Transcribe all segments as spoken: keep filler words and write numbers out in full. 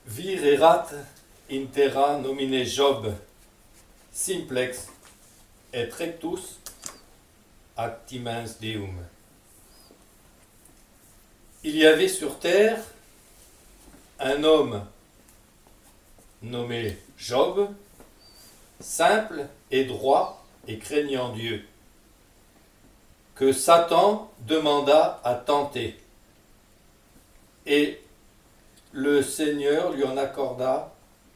Vir erat in terra nomine Job, simplex et rectus ad timens Deum. Il y avait sur terre un homme nommé Job, simple et droit et craignant Dieu, que Satan demanda à tenter. Et le Seigneur lui en accorda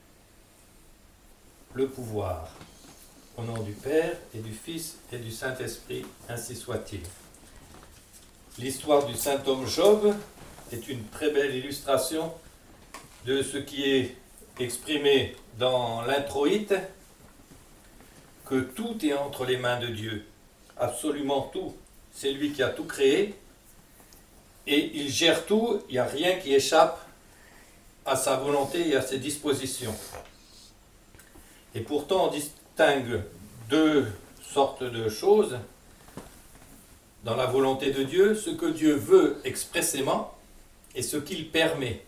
le pouvoir. Au nom du Père et du Fils et du Saint-Esprit, ainsi soit-il. L'histoire du saint homme Job est une très belle illustration de ce qui est exprimé dans l'introïte, que tout est entre les mains de Dieu, absolument tout. C'est lui qui a tout créé et il gère tout, il n'y a rien qui échappe à sa volonté et à ses dispositions. Et pourtant on distingue deux sortes de choses dans la volonté de Dieu, ce que Dieu veut expressément et ce qu'il permet.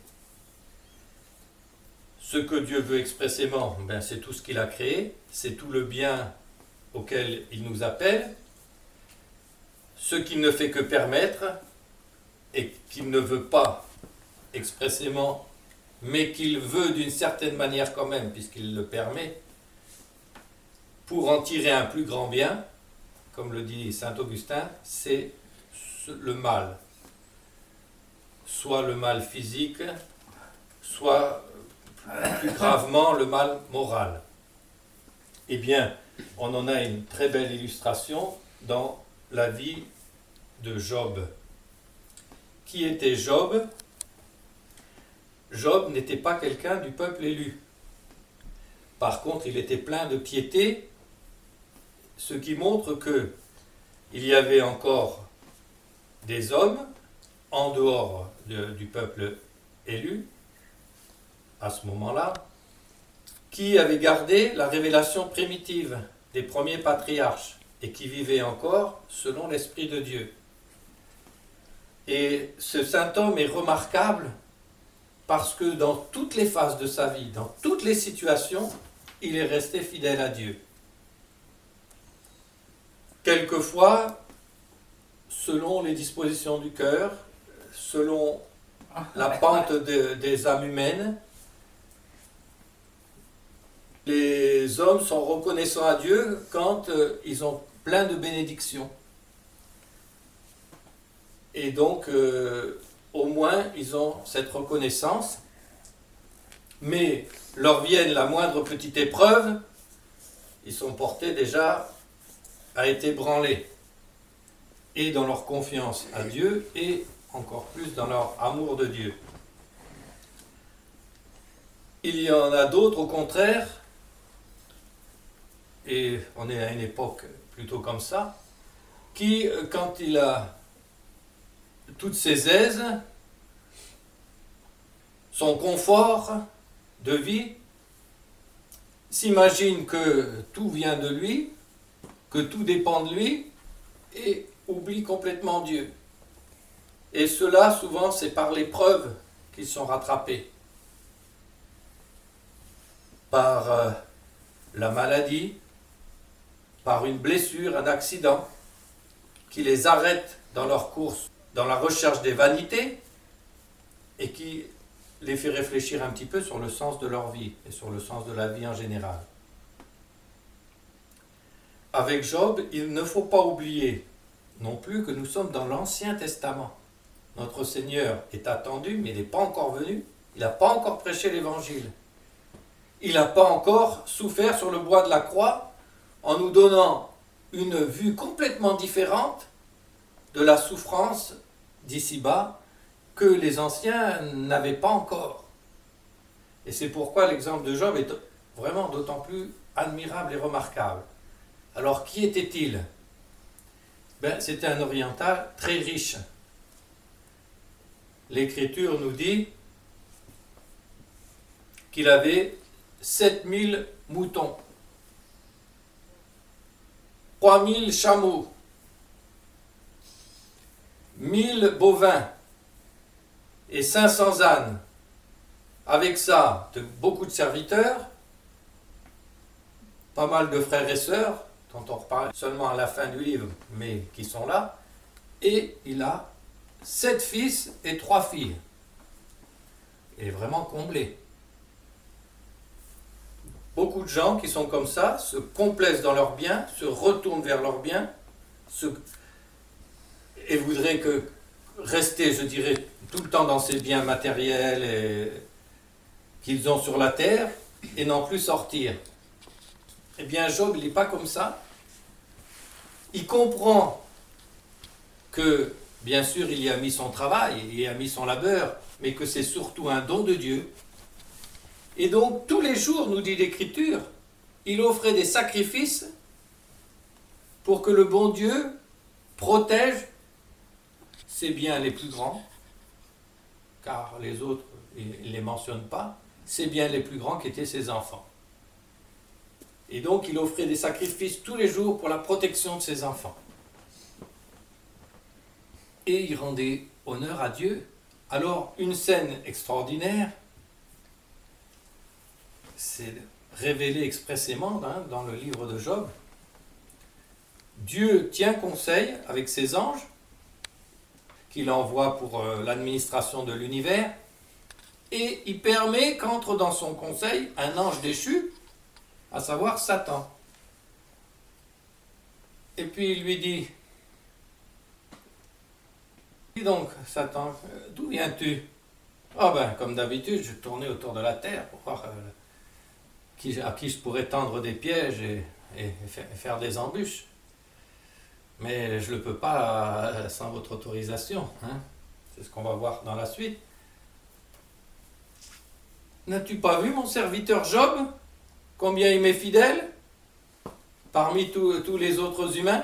Ce que Dieu veut expressément, ben c'est tout ce qu'il a créé, c'est tout le bien auquel il nous appelle. Ce qu'il ne fait que permettre et qu'il ne veut pas expressément, mais qu'il veut d'une certaine manière quand même, puisqu'il le permet, pour en tirer un plus grand bien, comme le dit saint Augustin, c'est le mal. Soit le mal physique, soit plus gravement le mal moral. Eh bien, on en a une très belle illustration dans la vie de Job. Qui était Job ? Job n'était pas quelqu'un du peuple élu. Par contre, il était plein de piété, ce qui montre que il y avait encore des hommes en dehors de, du peuple élu, à ce moment-là, qui avaient gardé la révélation primitive des premiers patriarches et qui vivaient encore selon l'Esprit de Dieu. Et ce saint homme est remarquable parce que dans toutes les phases de sa vie, dans toutes les situations, il est resté fidèle à Dieu. Quelquefois, selon les dispositions du cœur, selon la pente de, des âmes humaines, les hommes sont reconnaissants à Dieu quand euh, ils ont plein de bénédictions. Et donc, euh, au moins, ils ont cette reconnaissance. Mais leur vienne la moindre petite épreuve, ils sont portés déjà à être ébranlés. Et dans leur confiance à Dieu, et encore plus dans leur amour de Dieu. Il y en a d'autres, au contraire, et on est à une époque plutôt comme ça, qui, quand il a toutes ses aises, son confort de vie, s'imagine que tout vient de lui, que tout dépend de lui, et oublie complètement Dieu. Et cela, souvent, c'est par l'épreuve qu'ils sont rattrapés. Par euh, la maladie, par une blessure, un accident, qui les arrête dans leur course, dans la recherche des vanités, et qui les fait réfléchir un petit peu sur le sens de leur vie, et sur le sens de la vie en général. Avec Job, il ne faut pas oublier non plus que nous sommes dans l'Ancien Testament. Notre Seigneur est attendu, mais il n'est pas encore venu. Il n'a pas encore prêché l'Évangile. Il n'a pas encore souffert sur le bois de la croix en nous donnant une vue complètement différente de la souffrance d'ici-bas que les anciens n'avaient pas encore. Et c'est pourquoi l'exemple de Job est vraiment d'autant plus admirable et remarquable. Alors, qui était-il ? Ben, c'était un oriental très riche. L'Écriture nous dit qu'il avait sept mille moutons, trois mille chameaux, mille bovins et cinq cents ânes, avec ça de beaucoup de serviteurs, pas mal de frères et sœurs, dont on reparle seulement à la fin du livre, mais qui sont là, et il a sept fils et trois filles. Il est vraiment comblé. Beaucoup de gens qui sont comme ça se complaisent dans leurs biens, se retournent vers leurs biens, se... et voudraient que rester, je dirais, tout le temps dans ces biens matériels et... qu'ils ont sur la terre, et non plus sortir. Eh bien, Job, il n'est pas comme ça. Il comprend que, bien sûr, il y a mis son travail, il y a mis son labeur, mais que c'est surtout un don de Dieu. Et donc, tous les jours, nous dit l'Écriture, il offrait des sacrifices pour que le bon Dieu protège ses biens les plus grands, car les autres, il ne les mentionne pas, ses biens les plus grands qui étaient ses enfants. Et donc, il offrait des sacrifices tous les jours pour la protection de ses enfants. Et il rendait honneur à Dieu. Alors, une scène extraordinaire, c'est révélé expressément hein, dans le livre de Job. Dieu tient conseil avec ses anges, qu'il envoie pour euh, l'administration de l'univers, et il permet qu'entre dans son conseil un ange déchu, à savoir Satan. Et puis il lui dit, dis donc Satan, d'où viens-tu? Ah ben, comme d'habitude, je tournais autour de la terre pour voir euh, qui, à qui je pourrais tendre des pièges et, et, et faire des embûches. Mais je ne le peux pas euh, sans votre autorisation. Hein. C'est ce qu'on va voir dans la suite. N'as-tu pas vu mon serviteur Job? Combien il m'est fidèle parmi tous, tous les autres humains?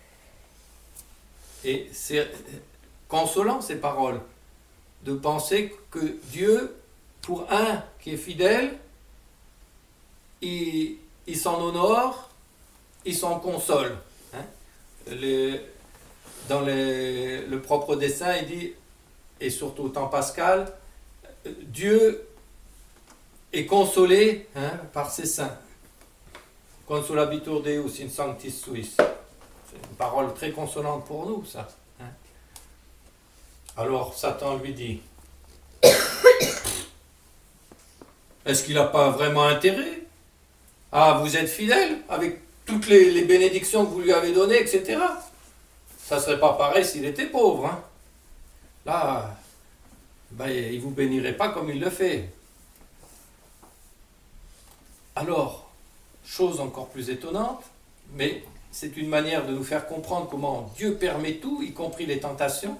Et c'est consolant ces paroles, de penser que Dieu, pour un qui est fidèle, il, il s'en honore, il s'en console. Hein? Les, dans les, le propre dessein, il dit, et surtout au temps pascal, Dieu est consolé hein, par ses saints. Consolabitur Deus in sanctis suis. C'est une parole très consolante pour nous, ça. Hein. Alors Satan lui dit, est-ce qu'il n'a pas vraiment intérêt? Ah, vous êtes fidèle avec toutes les, les bénédictions que vous lui avez données, et cetera. Ça ne serait pas pareil s'il était pauvre. Hein. Là, ben, il ne vous bénirait pas comme il le fait. Alors, chose encore plus étonnante, mais c'est une manière de nous faire comprendre comment Dieu permet tout, y compris les tentations.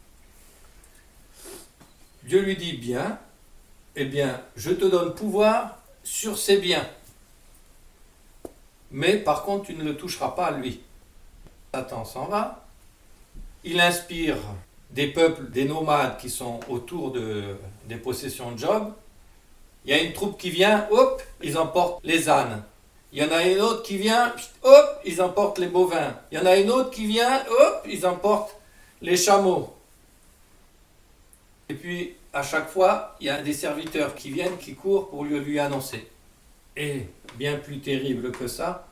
Dieu lui dit, bien, eh bien, je te donne pouvoir sur ces biens. Mais par contre, tu ne le toucheras pas à lui. Satan s'en va. Il inspire des peuples, des nomades qui sont autour de, des possessions de Job. Il y a une troupe qui vient, hop, ils emportent les ânes. Il y en a une autre qui vient, hop, ils emportent les bovins. Il y en a une autre qui vient, hop, ils emportent les chameaux. Et puis, à chaque fois, il y a des serviteurs qui viennent, qui courent pour lui, lui annoncer. Et, bien plus terrible que ça,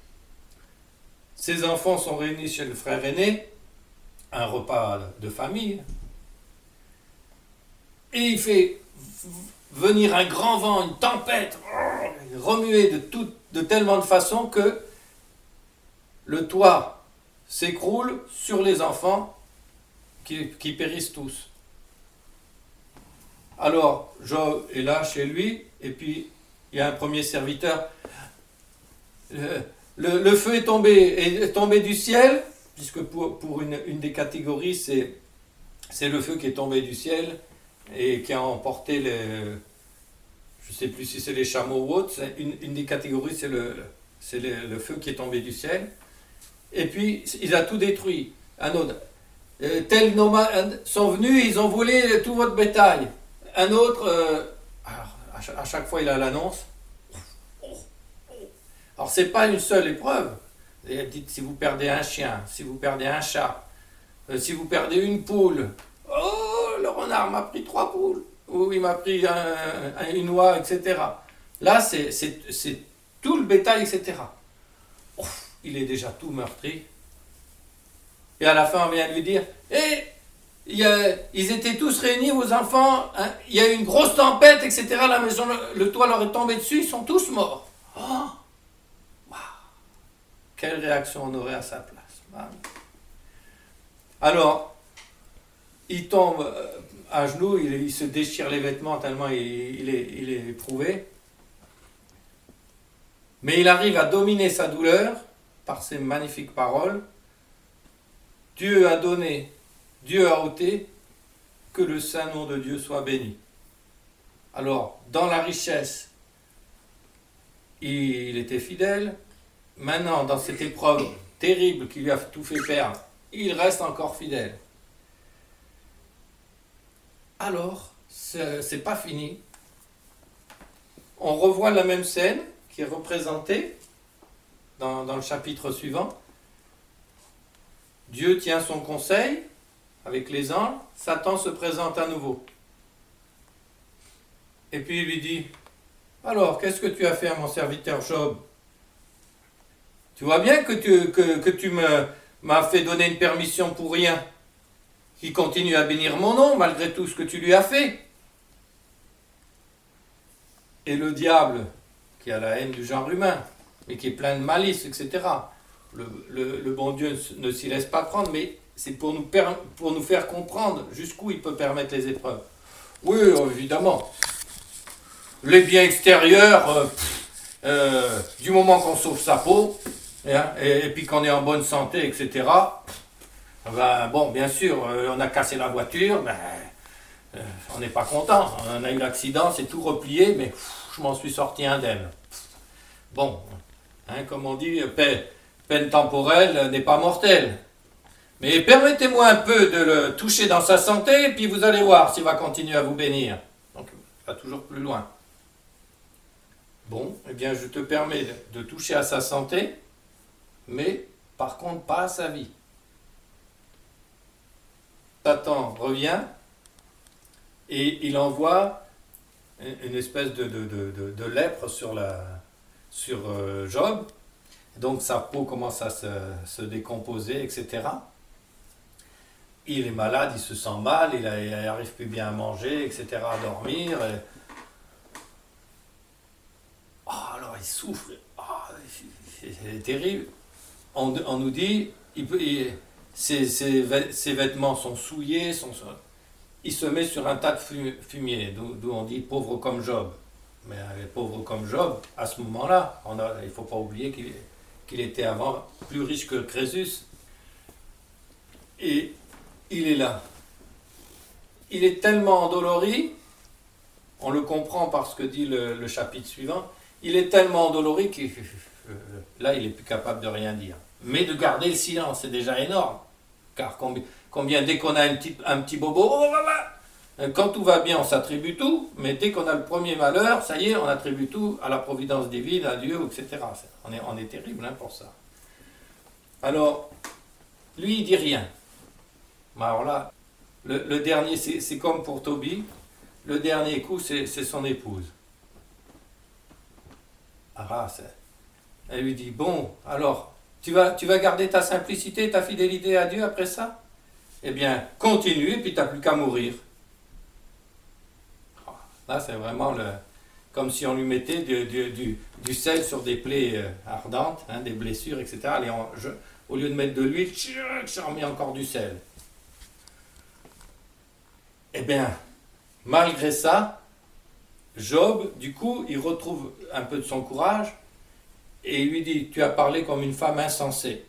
ses enfants sont réunis chez le frère aîné, un repas de famille, et il fait venir un grand vent, une tempête, remuer de, tout, de tellement de façon que le toit s'écroule sur les enfants qui, qui périssent tous. Alors, Job est là chez lui, et puis il y a un premier serviteur. Le, le, le feu est tombé, est tombé du ciel, puisque pour, pour une, une des catégories, c'est, c'est le feu qui est tombé du ciel et qui a emporté les... Je ne sais plus si c'est les chameaux ou autre, une, une des catégories, c'est, le, c'est le, le feu qui est tombé du ciel. Et puis, il a tout détruit. Un autre, euh, tels nomades sont venus, ils ont volé tout votre bétail. Un autre, euh, alors, à, chaque, à chaque fois, il a l'annonce. Alors, ce n'est pas une seule épreuve. Dites, si vous perdez un chien, si vous perdez un chat, euh, si vous perdez une poule, oh, le renard m'a pris trois poules. Ou, ou il m'a pris un, un, une oie, et cetera. Là, c'est, c'est, c'est tout le bétail, et cetera. Ouf, il est déjà tout meurtri. Et à la fin, on vient lui dire, hé, il y a, ils étaient tous réunis, vos enfants, hein, il y a eu une grosse tempête, et cetera. La maison, le, le toit leur est tombé dessus, ils sont tous morts. Oh, wow. Quelle réaction on aurait à sa place. Alors, il tombe à genoux, il, il se déchire les vêtements tellement il, il, est, il est éprouvé. Mais il arrive à dominer sa douleur par ces magnifiques paroles. Dieu a donné, Dieu a ôté, que le saint nom de Dieu soit béni. Alors, dans la richesse, il était fidèle. Maintenant, dans cette épreuve terrible qui lui a tout fait perdre, il reste encore fidèle. Alors, c'est, c'est pas fini. On revoit la même scène qui est représentée dans, dans le chapitre suivant. Dieu tient son conseil avec les anges, Satan se présente à nouveau. Et puis il lui dit, alors, qu'est-ce que tu as fait à mon serviteur Job? Tu vois bien que tu, que, que tu me, m'as fait donner une permission pour rien. Il continue à bénir mon nom malgré tout ce que tu lui as fait. Et le diable, qui a la haine du genre humain, mais qui est plein de malice, et cetera. Le, le, le bon Dieu ne s'y laisse pas prendre, mais c'est pour nous, per, pour nous faire comprendre jusqu'où il peut permettre les épreuves. Oui, évidemment. Les biens extérieurs, euh, euh, du moment qu'on sauve sa peau, et, et, et puis qu'on est en bonne santé, et cetera. Ben, bon, bien sûr, euh, on a cassé la voiture, ben, euh, on n'est pas content. On a eu l'accident, c'est tout replié, mais pff, je m'en suis sorti indemne. Bon, hein, comme on dit, peine, peine temporelle n'est pas mortelle. Mais permettez-moi un peu de le toucher dans sa santé, et puis vous allez voir s'il va continuer à vous bénir. Donc, il va toujours plus loin. Bon, eh bien, je te permets de, de toucher à sa santé, mais par contre, pas à sa vie. Satan revient et il envoie une espèce de, de, de, de, de lèpre sur, la, sur euh, Job. Donc sa peau commence à se, se décomposer, et cetera. Il est malade, il se sent mal, il n'arrive plus bien à manger, et cetera, à dormir. Et... Oh, alors il souffre. Oh, c'est terrible. On, on nous dit, il peut... Il, Ses, ses, ses vêtements sont souillés, sont, il se met sur un tas de fumier, d'où, d'où on dit pauvre comme Job. Mais euh, pauvre comme Job, à ce moment-là, on a, il ne faut pas oublier qu'il, qu'il était avant plus riche que Crésus. Et il est là. Il est tellement endolori, on le comprend par ce que dit le, le chapitre suivant, il est tellement endolori que euh, là, il n'est plus capable de rien dire. Mais de garder le silence, c'est déjà énorme. Car combien, combien dès qu'on a un petit, un petit bobo, oh, oh, oh, quand tout va bien, on s'attribue tout, mais dès qu'on a le premier malheur, ça y est, on attribue tout à la providence divine, à Dieu, et cetera. On est, on est terrible hein, pour ça. Alors, lui, il dit rien. Alors là, le, le dernier, c'est, c'est comme pour Tobie, le dernier coup, c'est, c'est son épouse. Ah, c'est, elle lui dit, bon, alors... Tu vas, tu vas garder ta simplicité, ta fidélité à Dieu après ça? Eh bien, continue et puis tu n'as plus qu'à mourir. Là, c'est vraiment le, comme si on lui mettait du, du, du, du sel sur des plaies ardentes, hein, des blessures, et cetera. Et on, je, au lieu de mettre de l'huile, je remets encore du sel. Eh bien, malgré ça, Job, du coup, il retrouve un peu de son courage. Et il lui dit, tu as parlé comme une femme insensée.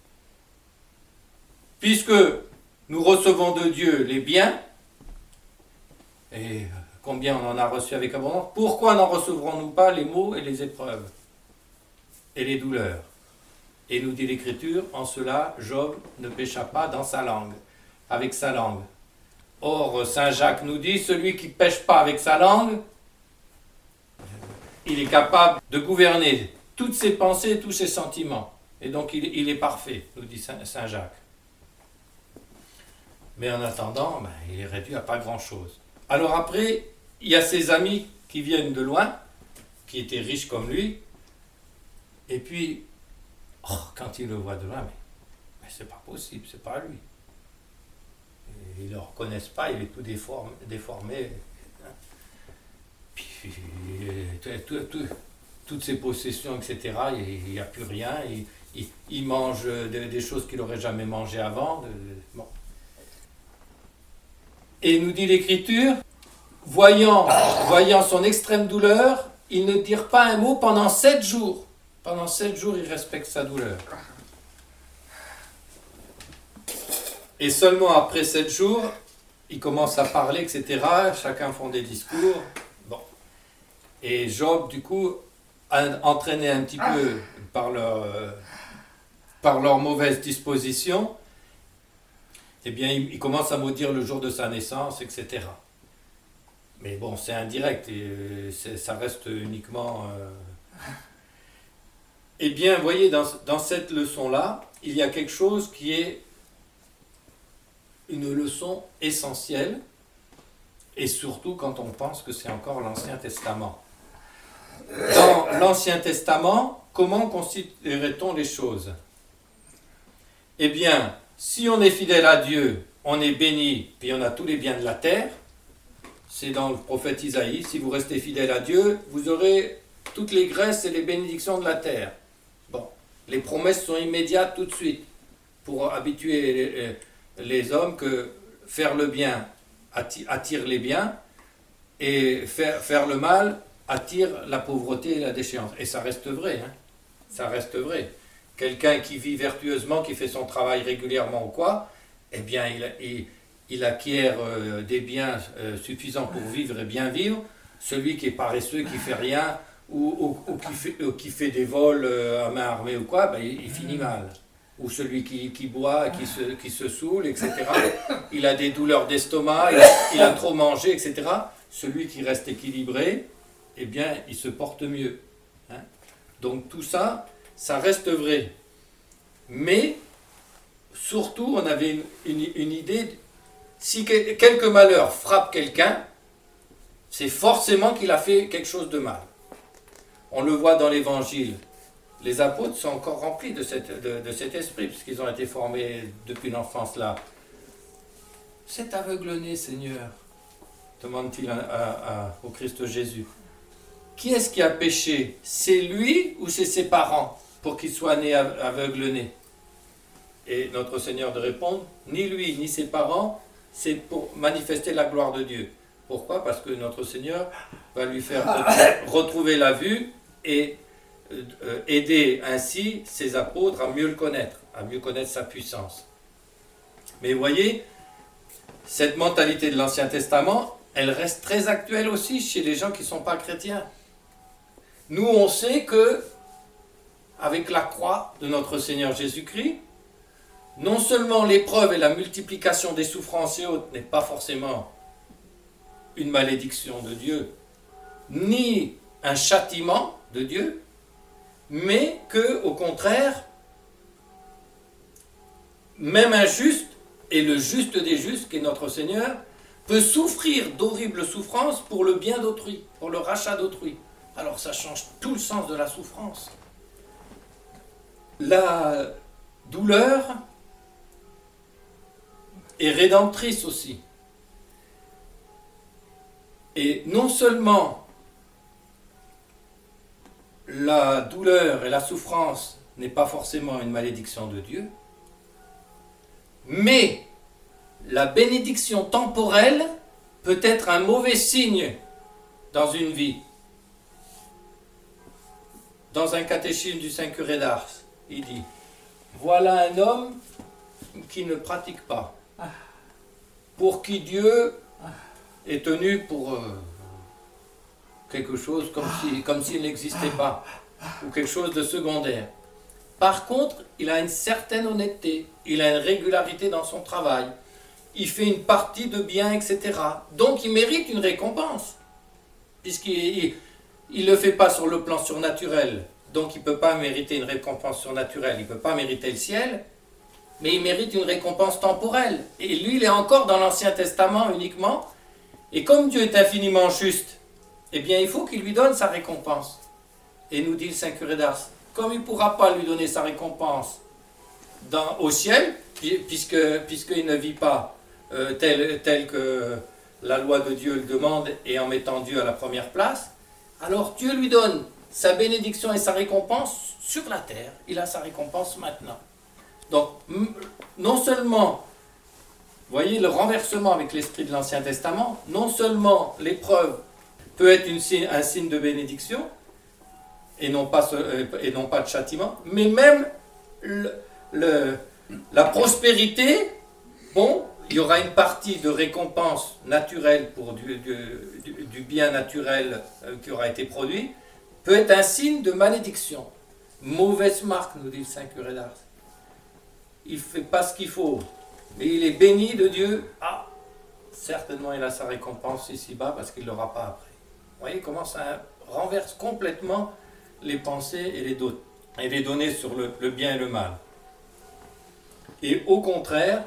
Puisque nous recevons de Dieu les biens, et combien on en a reçu avec abondance, pourquoi n'en recevrons-nous pas les maux et les épreuves et les douleurs? Et nous dit l'Écriture, en cela, Job ne pécha pas dans sa langue, avec sa langue. Or, Saint Jacques nous dit, celui qui ne pêche pas avec sa langue, il est capable de gouverner toutes ses pensées, tous ses sentiments. Et donc il, il est parfait, nous dit Saint, Saint Jacques. Mais en attendant, ben, il est réduit à pas grand-chose. Alors après, il y a ses amis qui viennent de loin, qui étaient riches comme lui, et puis, oh, quand ils le voient de loin, mais, mais c'est pas possible, c'est pas lui. Et ils ne le reconnaissent pas, il est tout déformé. déformé hein. Puis, tout, tout, tout, toutes ses possessions, et cetera, il n'y a plus rien, il, il, il mange des, des choses qu'il n'aurait jamais mangées avant. De, bon. Et nous dit l'Écriture, voyant, voyant son extrême douleur, ils ne dirent pas un mot pendant sept jours. Pendant sept jours, il respecte sa douleur. Et seulement après sept jours, il commence à parler, et cetera. Chacun font des discours. Bon. Et Job, du coup, entraîné un petit peu par leur, euh, par leur mauvaise disposition, eh bien, il, il commence à maudire le jour de sa naissance, et cetera. Mais bon, c'est indirect, et c'est, ça reste uniquement... Euh... Eh bien, vous voyez, dans, dans cette leçon-là, il y a quelque chose qui est une leçon essentielle, et surtout quand on pense que c'est encore l'Ancien Testament. Dans l'Ancien Testament, comment considérait-on les choses? Eh bien, si on est fidèle à Dieu, on est béni, puis on a tous les biens de la terre. C'est dans le prophète Isaïe, si vous restez fidèle à Dieu, vous aurez toutes les graisses et les bénédictions de la terre. Bon, les promesses sont immédiates tout de suite, pour habituer les, les hommes que faire le bien attire les biens, et faire, faire le mal attire la pauvreté et la déchéance. Et ça reste vrai, hein. Ça reste vrai. Quelqu'un qui vit vertueusement, qui fait son travail régulièrement ou quoi, eh bien, il, il, il acquiert euh, des biens euh, suffisants pour vivre et bien vivre. Celui qui est paresseux, qui fait rien, ou, ou, ou, qui, fait, ou qui fait des vols euh, à main armée ou quoi, ben, il, il finit mal. Ou celui qui, qui boit, qui se, qui se saoule, et cetera. Il a des douleurs d'estomac, il, il a trop mangé, et cetera. Celui qui reste équilibré, eh bien, il se porte mieux. Hein. Donc tout ça, ça reste vrai. Mais, surtout, on avait une, une, une idée, si que, quelque malheur frappe quelqu'un, c'est forcément qu'il a fait quelque chose de mal. On le voit dans l'Évangile. Les apôtres sont encore remplis de, cette, de, de cet esprit, puisqu'ils ont été formés depuis l'enfance là. Cet aveugle-né, Seigneur, demande-t-il à, à, à, au Christ Jésus. Qui est-ce qui a péché? C'est lui ou c'est ses parents pour qu'il soit né aveugle-né? Et notre Seigneur de répondre, ni lui ni ses parents, c'est pour manifester la gloire de Dieu. Pourquoi? Parce que notre Seigneur va lui faire retrouver la vue et euh, aider ainsi ses apôtres à mieux le connaître, à mieux connaître sa puissance. Mais vous voyez, cette mentalité de l'Ancien Testament, elle reste très actuelle aussi chez les gens qui ne sont pas chrétiens. Nous, on sait que, avec la croix de notre Seigneur Jésus-Christ, non seulement l'épreuve et la multiplication des souffrances et autres n'est pas forcément une malédiction de Dieu, ni un châtiment de Dieu, mais que, au contraire, même un juste, et le juste des justes, qui est notre Seigneur, peut souffrir d'horribles souffrances pour le bien d'autrui, pour le rachat d'autrui. Alors ça change tout le sens de la souffrance. La douleur est rédemptrice aussi. Et non seulement la douleur et la souffrance n'est pas forcément une malédiction de Dieu, mais la bénédiction temporelle peut être un mauvais signe dans une vie. Dans un catéchisme du Saint-Curé d'Ars, il dit « Voilà un homme qui ne pratique pas, pour qui Dieu est tenu pour euh, quelque chose comme si, comme s'il n'existait pas, ou quelque chose de secondaire. Par contre, il a une certaine honnêteté, il a une régularité dans son travail, il fait une partie de bien, et cetera. Donc il mérite une récompense, puisqu'il ne le fait pas sur le plan surnaturel, donc il ne peut pas mériter une récompense surnaturelle, il ne peut pas mériter le ciel, mais il mérite une récompense temporelle. Et lui, il est encore dans l'Ancien Testament uniquement, Et comme Dieu est infiniment juste, eh bien il faut qu'il lui donne sa récompense. Et nous dit le Saint Curé d'Ars, comme il ne pourra pas lui donner sa récompense dans, au ciel, puisque, puisqu'il ne vit pas euh, tel, tel que la loi de Dieu le demande et en mettant Dieu à la première place, alors Dieu lui donne sa bénédiction et sa récompense sur la terre. Il a sa récompense maintenant. Donc, non seulement, vous voyez le renversement avec l'esprit de l'Ancien Testament, non seulement l'épreuve peut être une, un signe de bénédiction, et non pas, et non pas de châtiment, mais même le, le, la prospérité, bon, il y aura une partie de récompense naturelle pour du, du, du, du bien naturel qui aura été produit, peut être un signe de malédiction. Mauvaise marque, nous dit le Saint Curé d'Ars. Il ne fait pas ce qu'il faut, mais il est béni de Dieu. Ah, certainement il a sa récompense ici-bas parce qu'il ne l'aura pas après. Vous voyez comment ça renverse complètement les pensées et les, do- et les données sur le, le bien et le mal. Et au contraire,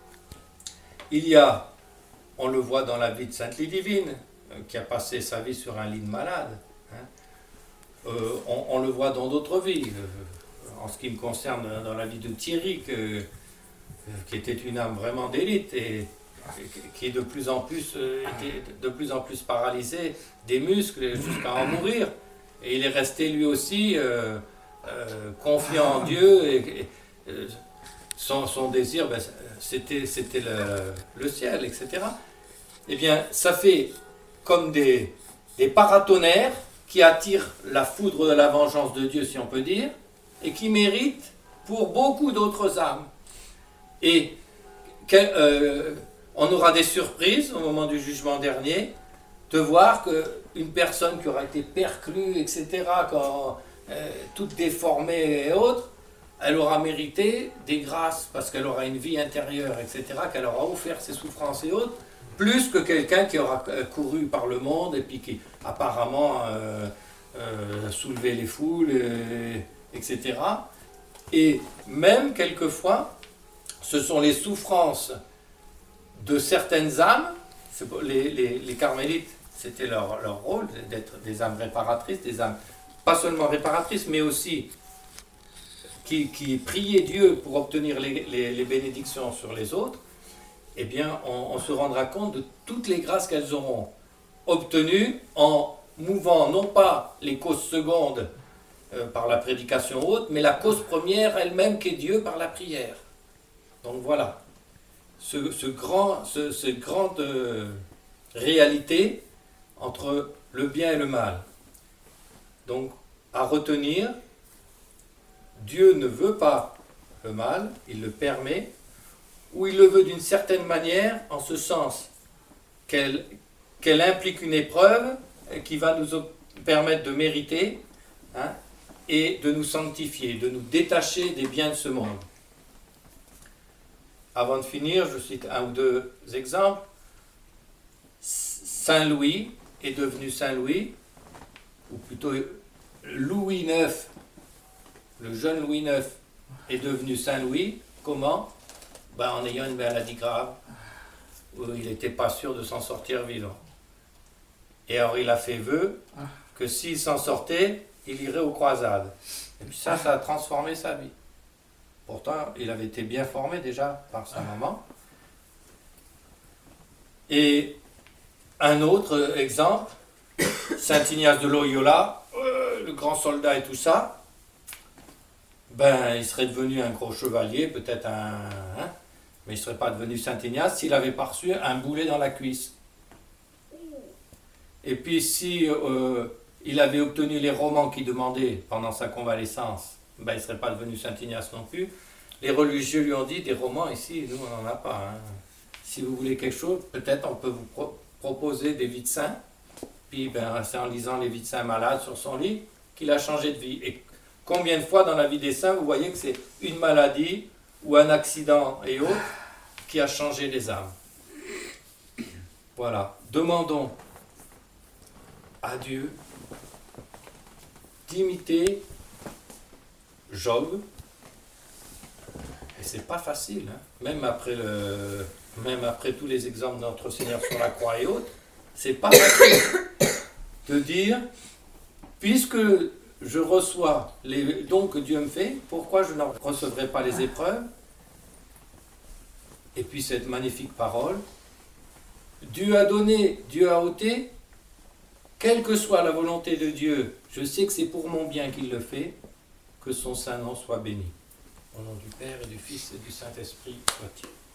il y a, on le voit dans la vie de Sainte Lidivine, euh, qui a passé sa vie sur un lit de malade. Hein. Euh, on, on le voit dans d'autres vies. Euh, en ce qui me concerne, dans la vie de Thierry, que, euh, qui était une âme vraiment d'élite et, et qui est de plus en plus, euh, était de plus en plus paralysé des muscles jusqu'à en mourir. Et il est resté lui aussi euh, euh, confiant en Dieu et, et euh, son, son désir, ben, c'était, c'était le, le ciel, et cetera. Eh bien, ça fait comme des, des paratonnerres qui attirent la foudre de la vengeance de Dieu, si on peut dire, et qui méritent pour beaucoup d'autres âmes. Et quel, euh, on aura des surprises au moment du jugement dernier, de voir qu'une personne qui aura été perclue, et cetera, quand, euh, toute déformée et autres, elle aura mérité des grâces parce qu'elle aura une vie intérieure, et cetera, qu'elle aura offert ses souffrances et autres, plus que quelqu'un qui aura couru par le monde et puis qui apparemment euh, euh, soulevait les foules, et, etc. Et même quelquefois, ce sont les souffrances de certaines âmes, les, les, les carmélites, c'était leur, leur rôle d'être des âmes réparatrices, des âmes pas seulement réparatrices, mais aussi qui, qui priaient Dieu pour obtenir les, les, les bénédictions sur les autres. Eh bien, on, on se rendra compte de toutes les grâces qu'elles auront obtenues en mouvant non pas les causes secondes euh, par la prédication haute, mais la cause première elle-même qu'est Dieu par la prière. Donc voilà, ce, ce grand, ce, cette grande euh, réalité entre le bien et le mal. Donc, à retenir, Dieu ne veut pas le mal, il le permet, ou il le veut d'une certaine manière, en ce sens qu'elle, qu'elle implique une épreuve qui va nous permettre de mériter, hein, et de nous sanctifier, de nous détacher des biens de ce monde. Avant de finir, je cite un ou deux exemples. Saint Louis est devenu Saint Louis, ou plutôt Louis neuf, le jeune Louis neuf est devenu Saint Louis. Comment? Ben, en ayant une maladie grave, où il n'était pas sûr de s'en sortir vivant. Et alors il a fait vœu que s'il s'en sortait, il irait aux croisades. Et puis ça, ça a transformé sa vie. Pourtant, il avait été bien formé déjà par sa maman. Et un autre exemple, Saint Ignace de Loyola, euh, le grand soldat et tout ça, ben, il serait devenu un gros chevalier, peut-être un... Hein, mais il ne serait pas devenu Saint Ignace s'il n'avait pas reçu un boulet dans la cuisse. Et puis si euh, il avait obtenu les romans qu'il demandait pendant sa convalescence, ben, il ne serait pas devenu Saint Ignace non plus. Les religieux lui ont dit, des romans ici, nous on n'en a pas. Hein. Si vous voulez quelque chose, peut-être on peut vous pro- proposer des vies de saints. Puis ben, c'est en lisant les vies de saints malades sur son lit qu'il a changé de vie. Et combien de fois dans la vie des saints, vous voyez que c'est une maladie ou un accident et autres qui a changé les âmes. Voilà. Demandons à Dieu d'imiter Job. Et c'est pas facile, hein. Même après le, même après tous les exemples de notre Seigneur sur la croix et autres, c'est pas facile de dire, puisque je reçois les dons que Dieu me fait, pourquoi je ne recevrai pas les épreuves? Et puis cette magnifique parole, Dieu a donné, Dieu a ôté, quelle que soit la volonté de Dieu, je sais que c'est pour mon bien qu'il le fait, que son saint nom soit béni. Au nom du Père et du Fils et du Saint-Esprit, soit-il.